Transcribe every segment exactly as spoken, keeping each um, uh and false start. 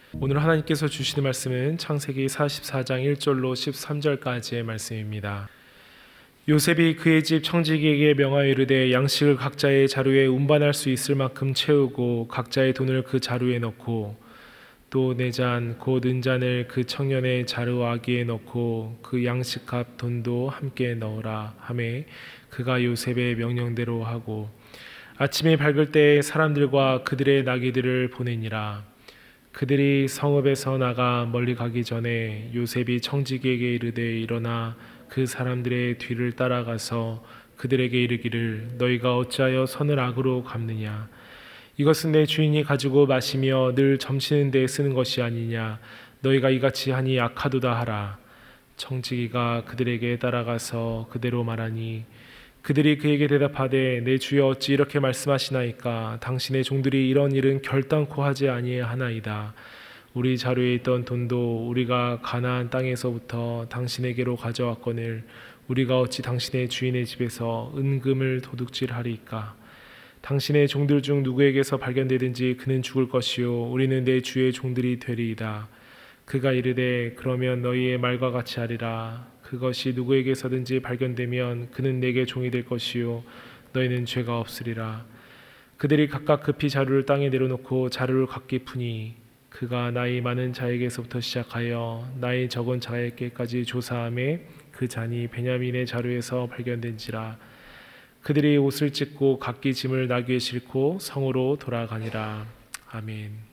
오늘 하나님께서 주시는 말씀은 창세기 사십사 장 일 절로 십삼 절까지의 말씀입니다. 요셉이 그의 집 청지기에게 명하여 이르되 양식을 각자의 자루에 운반할 수 있을 만큼 채우고 각자의 돈을 그 자루에 넣고 또 내 잔 곧 은잔을 그 청년의 자루 아기에 넣고 그 양식값 돈도 함께 넣으라 하매 그가 요셉의 명령대로 하고 아침이 밝을 때 사람들과 그들의 나귀들을 보내니라. 그들이 성읍에서 나가 멀리 가기 전에 요셉이 청지기에게 이르되 일어나 그 사람들의 뒤를 따라가서 그들에게 이르기를 너희가 어찌하여 선을 악으로 갚느냐. 이것은 내 주인이 가지고 마시며 늘 점치는 데 쓰는 것이 아니냐. 너희가 이같이 하니 악하도다 하라. 청지기가 그들에게 따라가서 그대로 말하니 그들이 그에게 대답하되 내 주여 어찌 이렇게 말씀하시나이까. 당신의 종들이 이런 일은 결단코 하지 아니하나이다. 우리 자루에 있던 돈도 우리가 가나안 땅에서부터 당신에게로 가져왔거늘 우리가 어찌 당신의 주인의 집에서 은금을 도둑질하리이까. 당신의 종들 중 누구에게서 발견되든지 그는 죽을 것이요 우리는 내 주의 종들이 되리이다. 그가 이르되 그러면 너희의 말과 같이 하리라. 그것이 누구에게서든지 발견되면 그는 내게 종이 될 것이요 너희는 죄가 없으리라. 그들이 각각 급히 자루를 땅에 내려놓고 자루를 각기 푸니 그가 나이 많은 자에게서부터 시작하여 나이 적은 자에게까지 조사하매 그 잔이 베냐민의 자루에서 발견된지라. 그들이 옷을 찢고 각기 짐을 나귀에 싣고 성으로 돌아가니라. 아멘.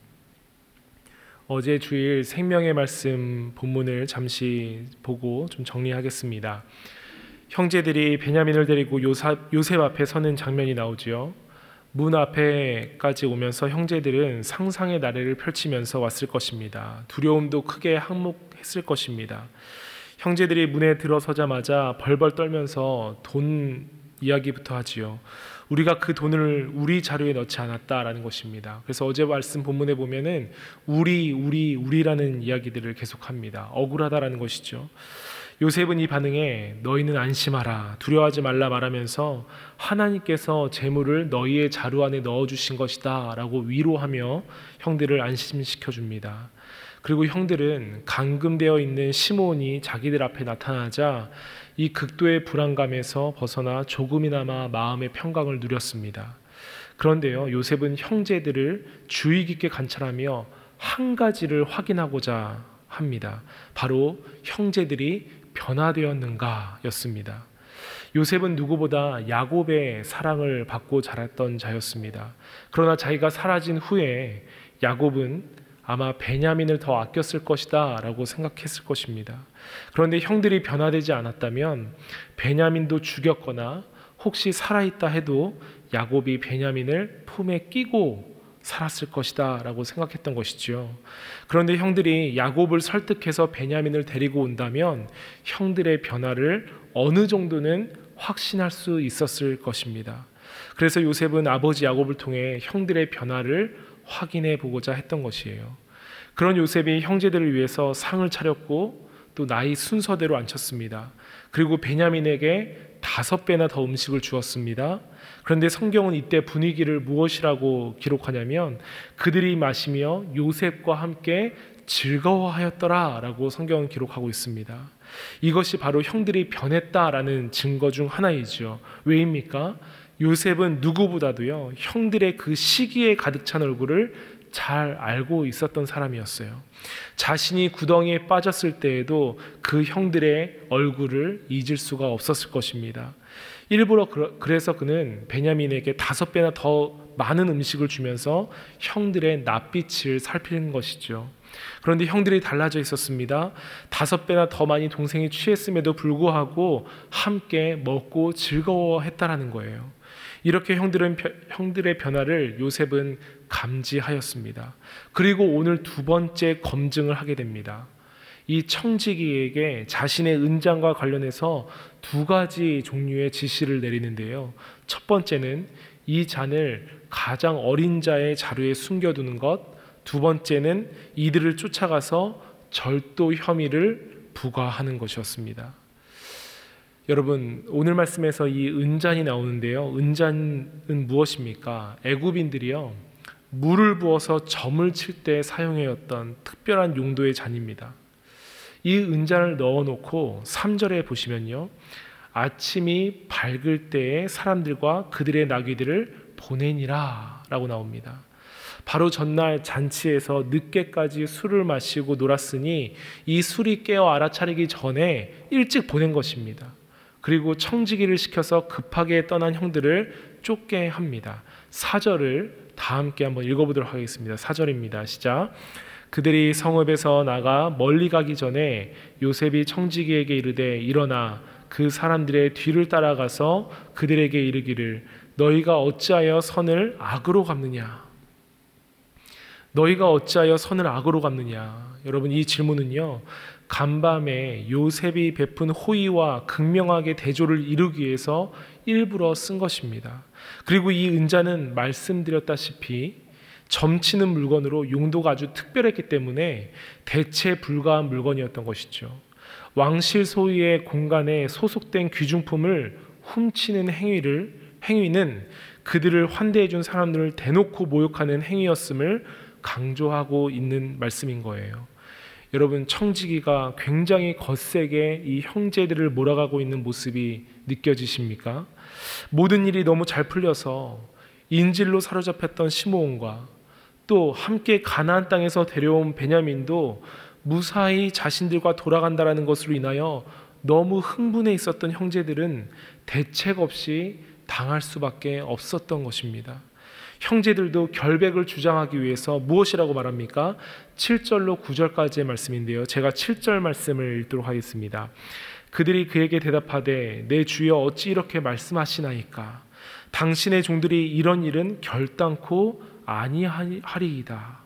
어제 주일 생명의 말씀 본문을 잠시 보고 좀 정리하겠습니다. 형제들이 베냐민을 데리고 요셉 앞에 서는 장면이 나오지요. 문 앞에까지 오면서 형제들은 상상의 나래를 펼치면서 왔을 것입니다. 두려움도 크게 항목했을 것입니다. 형제들이 문에 들어서자마자 벌벌 떨면서 돈 이야기부터 하지요. 우리가 그 돈을 우리 자루에 넣지 않았다라는 것입니다. 그래서 어제 말씀 본문에 보면은 우리 우리 우리라는 이야기들을 계속합니다. 억울하다라는 것이죠. 요셉은 이 반응에 너희는 안심하라 두려워하지 말라 말하면서 하나님께서 재물을 너희의 자루 안에 넣어주신 것이다 라고 위로하며 형들을 안심시켜 줍니다. 그리고 형들은 감금되어 있는 시몬이 자기들 앞에 나타나자 이 극도의 불안감에서 벗어나 조금이나마 마음의 평강을 누렸습니다. 그런데요, 요셉은 형제들을 주의 깊게 관찰하며 한 가지를 확인하고자 합니다. 바로 형제들이 변화되었는가 였습니다. 요셉은 누구보다 야곱의 사랑을 받고 자랐던 자였습니다. 그러나 자기가 사라진 후에 야곱은 아마 베냐민을 더 아꼈을 것이다 라고 생각했을 것입니다. 그런데 형들이 변화되지 않았다면 베냐민도 죽였거나 혹시 살아있다 해도 야곱이 베냐민을 품에 끼고 살았을 것이다 라고 생각했던 것이죠. 그런데 형들이 야곱을 설득해서 베냐민을 데리고 온다면 형들의 변화를 어느 정도는 확신할 수 있었을 것입니다. 그래서 요셉은 아버지 야곱을 통해 형들의 변화를 확인해 보고자 했던 것이에요. 그런 요셉이 형제들을 위해서 상을 차렸고 또 나이 순서대로 앉혔습니다. 그리고 베냐민에게 다섯 배나 더 음식을 주었습니다. 그런데 성경은 이때 분위기를 무엇이라고 기록하냐면 그들이 마시며 요셉과 함께 즐거워하였더라 라고 성경은 기록하고 있습니다. 이것이 바로 형들이 변했다라는 증거 중 하나이죠. 왜입니까? 요셉은 누구보다도요 형들의 그 시기에 가득 찬 얼굴을 잘 알고 있었던 사람이었어요. 자신이 구덩이에 빠졌을 때에도 그 형들의 얼굴을 잊을 수가 없었을 것입니다. 일부러 그래서 그는 베냐민에게 다섯 배나 더 많은 음식을 주면서 형들의 낯빛을 살피는 것이죠. 그런데 형들이 달라져 있었습니다. 다섯 배나 더 많이 동생이 취했음에도 불구하고 함께 먹고 즐거워했다라는 거예요. 이렇게 형들은, 형들의 변화를 요셉은 감지하였습니다. 그리고 오늘 두 번째 검증을 하게 됩니다. 이 청지기에게 자신의 은장과 관련해서 두 가지 종류의 지시를 내리는데요. 첫 번째는 이 잔을 가장 어린 자의 자루에 숨겨두는 것, 두 번째는 이들을 쫓아가서 절도 혐의를 부과하는 것이었습니다. 여러분, 오늘 말씀에서 이 은잔이 나오는데요. 은잔은 무엇입니까? 애굽인들이요 물을 부어서 점을 칠 때 사용해왔던 특별한 용도의 잔입니다. 이 은잔을 넣어놓고 삼 절에 보시면요, 아침이 밝을 때에 사람들과 그들의 나귀들을 보내니라 라고 나옵니다. 바로 전날 잔치에서 늦게까지 술을 마시고 놀았으니 이 술이 깨어 알아차리기 전에 일찍 보낸 것입니다. 그리고 청지기를 시켜서 급하게 떠난 형들을 쫓게 합니다. 사 절을 다 함께 한번 읽어보도록 하겠습니다. 사 절입니다. 시작. 그들이 성읍에서 나가 멀리 가기 전에 요셉이 청지기에게 이르되 일어나 그 사람들의 뒤를 따라가서 그들에게 이르기를 너희가 어찌하여 선을 악으로 갚느냐? 너희가 어찌하여 선을 악으로 갚느냐? 여러분, 이 질문은요, 간밤에 요셉이 베푼 호의와 극명하게 대조를 이루기 위해서 일부러 쓴 것입니다. 그리고 이 은자는 말씀드렸다시피 점치는 물건으로 용도가 아주 특별했기 때문에 대체 불가한 물건이었던 것이죠. 왕실 소유의 공간에 소속된 귀중품을 훔치는 행위를, 행위는 그들을 환대해 준 사람들을 대놓고 모욕하는 행위였음을 강조하고 있는 말씀인 거예요. 여러분, 청지기가 굉장히 거세게 이 형제들을 몰아가고 있는 모습이 느껴지십니까? 모든 일이 너무 잘 풀려서 인질로 사로잡혔던 시므온과 또 함께 가나안 땅에서 데려온 베냐민도 무사히 자신들과 돌아간다라는 것으로 인하여 너무 흥분해 있었던 형제들은 대책 없이 당할 수밖에 없었던 것입니다. 형제들도 결백을 주장하기 위해서 무엇이라고 말합니까? 칠 절로 구 절까지의 말씀인데요, 제가 칠 절 말씀을 읽도록 하겠습니다. 그들이 그에게 대답하되 내 주여 어찌 이렇게 말씀하시나이까? 당신의 종들이 이런 일은 결단코 아니하리이다.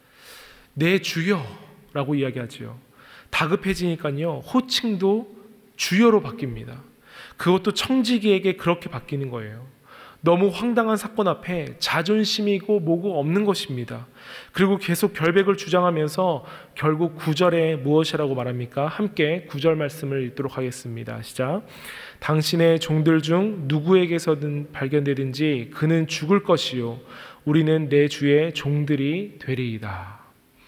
내 주여 라고 이야기하지요. 다급해지니까요, 호칭도 주여로 바뀝니다. 그것도 청지기에게 그렇게 바뀌는 거예요. 너무 황당한 사건 앞에 자존심이고 뭐고 없는 것입니다. 그리고 계속 결백을 주장하면서 결국 구 절에 무엇이라고 말합니까? 함께 구 절 말씀을 읽도록 하겠습니다. 시작. 당신의 종들 중 누구에게서든 발견되든지 그는 죽을 것이요 우리는 내 주의 종들이 되리이다.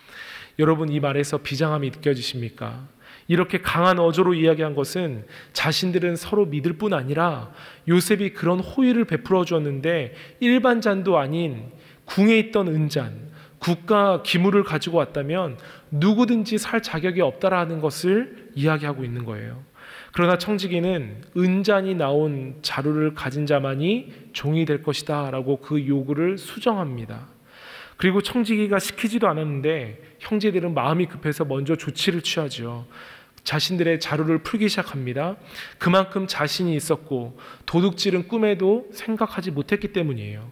여러분, 이 말에서 비장함이 느껴지십니까? 이렇게 강한 어조로 이야기한 것은 자신들은 서로 믿을 뿐 아니라 요셉이 그런 호의를 베풀어 주었는데 일반 잔도 아닌 궁에 있던 은잔, 국가 기물을 가지고 왔다면 누구든지 살 자격이 없다라는 것을 이야기하고 있는 거예요. 그러나 청지기는 은잔이 나온 자루를 가진 자만이 종이 될 것이다 라고 그 요구를 수정합니다. 그리고 청지기가 시키지도 않았는데 형제들은 마음이 급해서 먼저 조치를 취하죠. 자신들의 자루를 풀기 시작합니다. 그만큼 자신이 있었고 도둑질은 꿈에도 생각하지 못했기 때문이에요.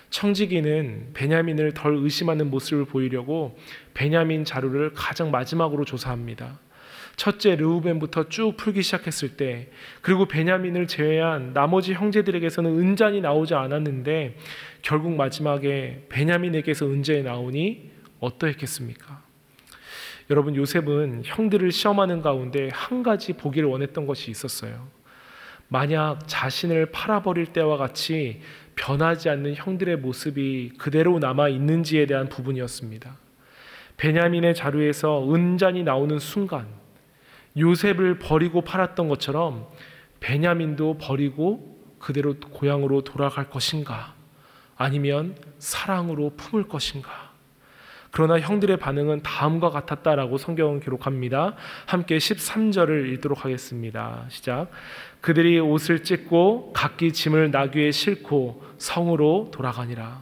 청지기는 베냐민을 덜 의심하는 모습을 보이려고 베냐민 자루를 가장 마지막으로 조사합니다. 첫째 르우벤부터 쭉 풀기 시작했을 때, 그리고 베냐민을 제외한 나머지 형제들에게서는 은잔이 나오지 않았는데 결국 마지막에 베냐민에게서 은잔이 나오니 어떠했겠습니까? 여러분, 요셉은 형들을 시험하는 가운데 한 가지 보기를 원했던 것이 있었어요. 만약 자신을 팔아버릴 때와 같이 변하지 않는 형들의 모습이 그대로 남아 있는지에 대한 부분이었습니다. 베냐민의 자루에서 은잔이 나오는 순간 요셉을 버리고 팔았던 것처럼 베냐민도 버리고 그대로 고향으로 돌아갈 것인가, 아니면 사랑으로 품을 것인가. 그러나 형들의 반응은 다음과 같았다라고 성경은 기록합니다. 함께 십삼 절을 읽도록 하겠습니다. 시작. 그들이 옷을 찢고 각기 짐을 나귀에 싣고 성으로 돌아가니라.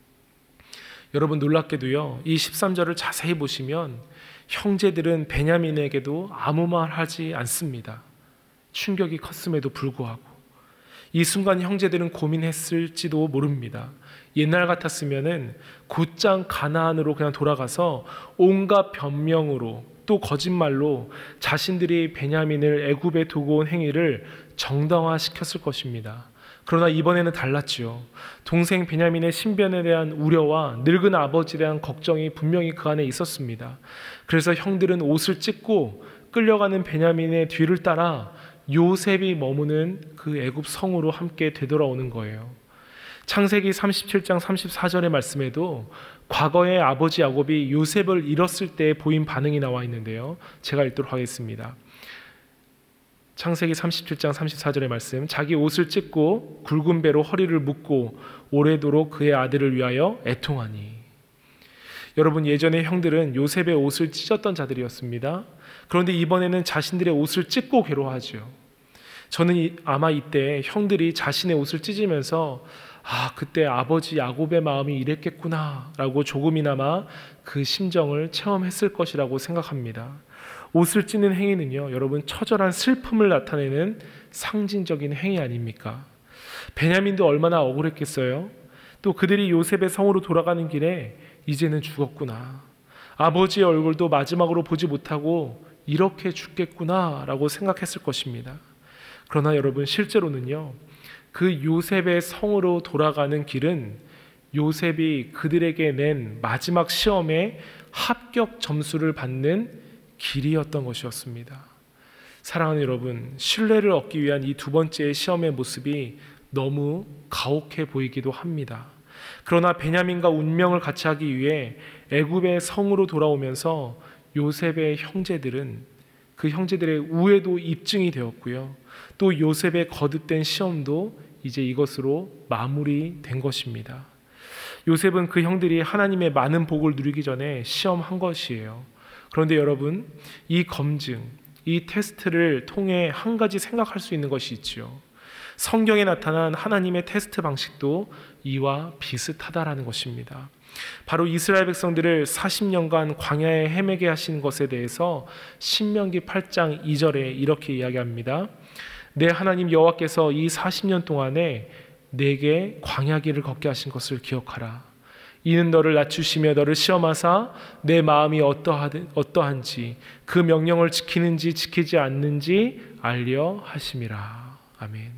여러분, 놀랍게도요, 이 십삼 절을 자세히 보시면 형제들은 베냐민에게도 아무 말 하지 않습니다. 충격이 컸음에도 불구하고 이 순간 형제들은 고민했을지도 모릅니다. 옛날 같았으면은 곧장 가나안으로 그냥 돌아가서 온갖 변명으로 또 거짓말로 자신들이 베냐민을 애굽에 두고 온 행위를 정당화시켰을 것입니다. 그러나 이번에는 달랐지요. 동생 베냐민의 신변에 대한 우려와 늙은 아버지에 대한 걱정이 분명히 그 안에 있었습니다. 그래서 형들은 옷을 찢고 끌려가는 베냐민의 뒤를 따라 요셉이 머무는 그 애굽 성으로 함께 되돌아오는 거예요. 창세기 삼십칠 장 삼십사 절의 말씀에도 과거에 아버지 야곱이 요셉을 잃었을 때 보인 반응이 나와 있는데요, 제가 읽도록 하겠습니다. 창세기 삼십칠 장 삼십사 절의 말씀. 자기 옷을 찢고 굵은 배로 허리를 묶고 오래도록 그의 아들을 위하여 애통하니. 여러분, 예전에 형들은 요셉의 옷을 찢었던 자들이었습니다. 그런데 이번에는 자신들의 옷을 찢고 괴로워하죠. 저는 아마 이때 형들이 자신의 옷을 찢으면서 아, 그때 아버지 야곱의 마음이 이랬겠구나 라고 조금이나마 그 심정을 체험했을 것이라고 생각합니다. 옷을 찢는 행위는요, 여러분, 처절한 슬픔을 나타내는 상징적인 행위 아닙니까? 베냐민도 얼마나 억울했겠어요? 또 그들이 요셉의 성으로 돌아가는 길에 이제는 죽었구나, 아버지의 얼굴도 마지막으로 보지 못하고 이렇게 죽겠구나 라고 생각했을 것입니다. 그러나 여러분, 실제로는요, 그 요셉의 성으로 돌아가는 길은 요셉이 그들에게 낸 마지막 시험에 합격 점수를 받는 길이었던 것이었습니다. 사랑하는 여러분, 신뢰를 얻기 위한 이 두 번째 시험의 모습이 너무 가혹해 보이기도 합니다. 그러나 베냐민과 운명을 같이 하기 위해 애굽의 성으로 돌아오면서 요셉의 형제들은 그 형제들의 우애도 입증이 되었고요, 또 요셉의 거듭된 시험도 이제 이것으로 마무리된 것입니다. 요셉은 그 형들이 하나님의 많은 복을 누리기 전에 시험한 것이에요. 그런데 여러분, 이 검증, 이 테스트를 통해 한 가지 생각할 수 있는 것이 있죠. 성경에 나타난 하나님의 테스트 방식도 이와 비슷하다라는 것입니다. 바로 이스라엘 백성들을 사십 년간 광야에 헤매게 하신 것에 대해서 신명기 팔 장 이 절에 이렇게 이야기합니다. 내 하나님 여호와께서 이 사십 년 동안에 내게 광야 길을 걷게 하신 것을 기억하라. 이는 너를 낮추시며 너를 시험하사 내 마음이 어떠한지 그 명령을 지키는지 지키지 않는지 알려 하심이라. 아멘.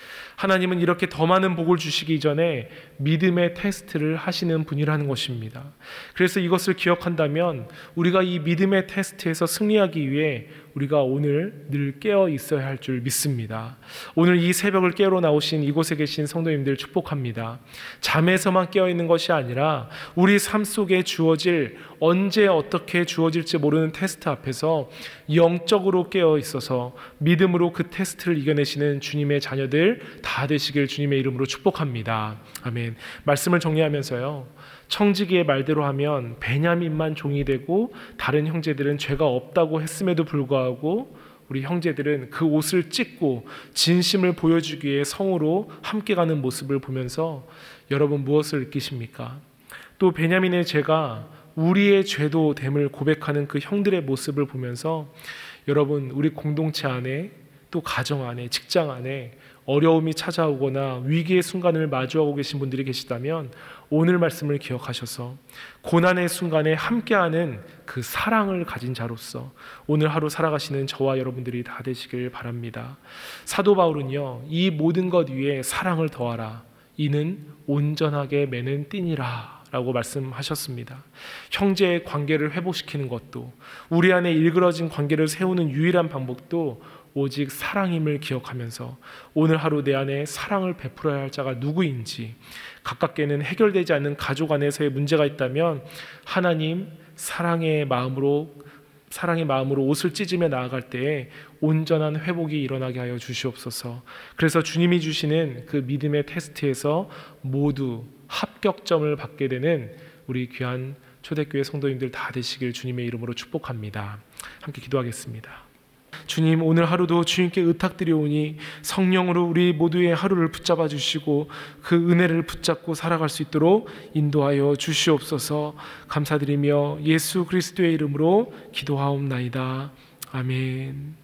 하나님은 이렇게 더 많은 복을 주시기 전에 믿음의 테스트를 하시는 분이라는 것입니다. 그래서 이것을 기억한다면 우리가 이 믿음의 테스트에서 승리하기 위해 우리가 오늘 늘 깨어 있어야 할 줄 믿습니다. 오늘 이 새벽을 깨우러 나오신 이곳에 계신 성도님들 축복합니다. 잠에서만 깨어 있는 것이 아니라 우리 삶 속에 주어질, 언제 어떻게 주어질지 모르는 테스트 앞에서 영적으로 깨어 있어서 믿음으로 그 테스트를 이겨내시는 주님의 자녀들 다 되시길 주님의 이름으로 축복합니다. 아멘. 말씀을 정리하면서요, 청지기의 말대로 하면 베냐민만 종이 되고 다른 형제들은 죄가 없다고 했음에도 불구하고 우리 형제들은 그 옷을 찢고 진심을 보여주기 위해 성으로 함께 가는 모습을 보면서 여러분 무엇을 느끼십니까? 또 베냐민의 죄가 우리의 죄도 됨을 고백하는 그 형들의 모습을 보면서 여러분, 우리 공동체 안에, 또 가정 안에, 직장 안에 어려움이 찾아오거나 위기의 순간을 마주하고 계신 분들이 계시다면 오늘 말씀을 기억하셔서 고난의 순간에 함께하는 그 사랑을 가진 자로서 오늘 하루 살아가시는 저와 여러분들이 다 되시길 바랍니다. 사도 바울은요, 이 모든 것 위에 사랑을 더하라. 이는 온전하게 매는 띠니라 라고 말씀하셨습니다. 형제의 관계를 회복시키는 것도, 우리 안에 일그러진 관계를 세우는 유일한 방법도 오직 사랑임을 기억하면서 오늘 하루 내 안에 사랑을 베풀어야 할 자가 누구인지, 가깝게는 해결되지 않는 가족 안에서의 문제가 있다면 하나님 사랑의 마음으로 사랑의 마음으로 옷을 찢으며 나아갈 때에 온전한 회복이 일어나게 하여 주시옵소서. 그래서 주님이 주시는 그 믿음의 테스트에서 모두 합격점을 받게 되는 우리 귀한 초대교회 성도님들 다 되시길 주님의 이름으로 축복합니다. 함께 기도하겠습니다. 주님, 오늘 하루도 주님께 의탁드리오니 성령으로 우리 모두의 하루를 붙잡아 주시고 그 은혜를 붙잡고 살아갈 수 있도록 인도하여 주시옵소서. 감사드리며 예수 그리스도의 이름으로 기도하옵나이다. 아멘.